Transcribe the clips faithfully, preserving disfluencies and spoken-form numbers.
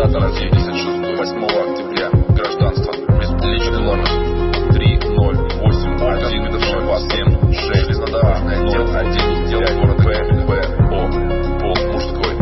Дата рождения восьмого октября. Гражданство. Республика Беларусь. три ноль восемь один семь шесть. Железнодорожный отдел. Один отдел города Б. Б. О. Пол мужской.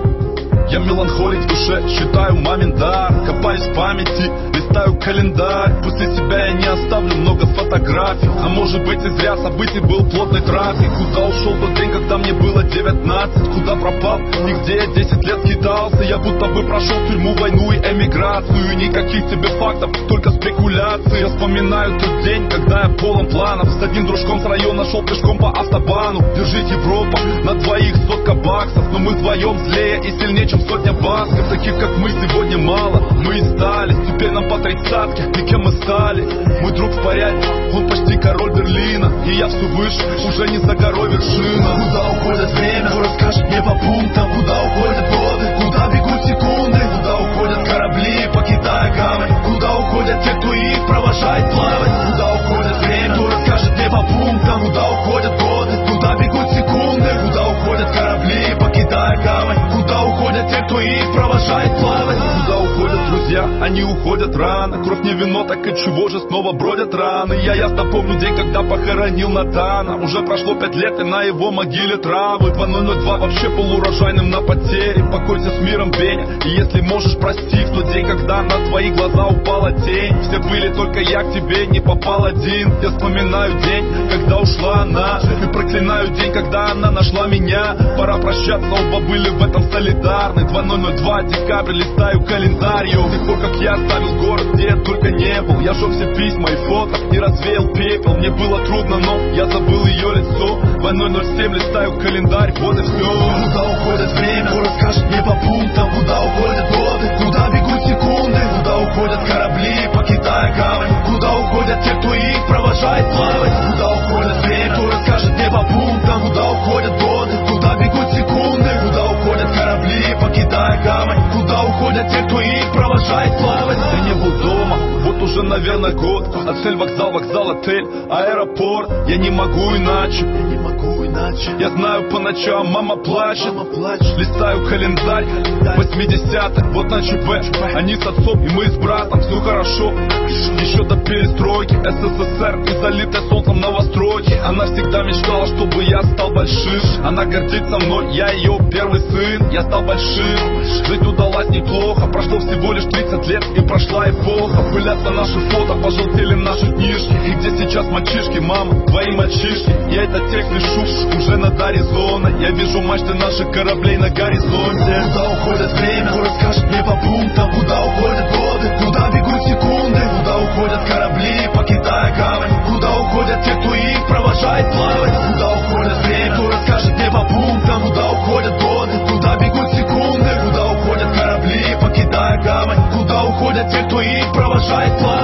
Я меланхолик в душе, считаю мамин дар. Копаюсь в памяти, листаю календарь. После себя я не оставлю много фотографий. А может быть и зря событий был плотный трафик. Куда ушел тот день, когда мне было девятнадцать? Куда пропал? Нигде я десять лет скитался. Я будто бы прошел тюрьму, войну и эмиграцию. Никаких тебе фактов, только спекуляции. Я вспоминаю тот день, когда я полон планов. С одним дружком с района шел пешком по автобану. Держись, Европа, на двоих сотка баксов. Но мы вдвоем злее и сильнее, чем сотня басков. Таких как мы сегодня мало, мы и стали. Теперь нам по тридцатке, и кем мы стали? Мой друг в порядке, он почти король Берлина. И я все выше, уже не за горой вершина. Куда уходит время, кто расскажет мне по пунктам? Куда уходят годы, куда бегут секунды? Куда уходят корабли, покидая гавань? Куда уходят те, кто их провожает плавать? Куда уходит время, кто расскажет мне по пунктам? Куда уходят годы, куда бегут секунды? Куда уходят корабли, покидая гавань? Куда уходят те, кто их провожает плавать? Куда уходят друзья, они уходят рано. Кровь не вино, так и чего же снова бродят раны? Я ясно помню день, когда похоронил Натана. Уже прошло пять лет, и на его могиле травы. Два ноль ноль два вообще полурожайным на потере. Покойся с миром, Беня, и если можешь, прости. В тот день, когда на твои глаза упала тень, все были, только я к тебе не попал один. Я вспоминаю день, когда ушла она, и проклинаю день, когда она нашла меня. Пора прощаться, оба были в этом солидарны. Два ноль ноль два, декабрь, листаю календарь. С тех пор, как я оставил город, где я только не был. Я жег все письма и фото и развеял пепел. Мне было трудно, но я забыл ее лицо. Два ноль ноль семь, листаю календарь, вот и все. Куда уходит время, кто расскажет мне по пунктам? Куда уходят годы, куда бегут секунды? Куда уходят корабли, покидая гавань? Куда уходят те, кто их провожает плавать? Куда уходит время, кто расскажет мне по пунктам? Куда уходят годы, куда бегут секунды? Куда уходят корабли, покидая гавань? Куда уходят те, кто их провожает плавать? Я не был дома, вот уже, наверное, год. Отель, вокзал, вокзал, отель, аэропорт. Я не могу иначе, я не могу иначе. Я знаю, по ночам мама плачет, мама плачет. Листаю календарь, восьмидесятых, вот на ЧП. Они с отцом и мы с братом, все хорошо. Еще до перестройки СССР и залитая солнцем новостройки. Она всегда мечтала, чтобы я стал большим. Она гордится мной, я ее первый сын. Я стал большим, жизнь удалась неплохо. Прошло всего лишь тридцать лет и прошла эпоха. Пылятся наши фото, пожелтели наши книжки. И где сейчас мальчишки, мама, твои мальчишки? Я этот текст пишу уже над Аризоной. Я вижу мачты наших кораблей на горизонте. Куда уходит время, кто расскажет мне по пунктам? Куда уходят годы, куда бегут секунды? Куда уходят корабли, покидая гавань? Куда уходят те, кто их провожает плавать? Куда уходит время, кто расскажет мне по пунктам? Куда уходят годы, куда бегут секунды? Куда уходят корабли, покидая гавань? Куда уходят те, кто их провожает плавать?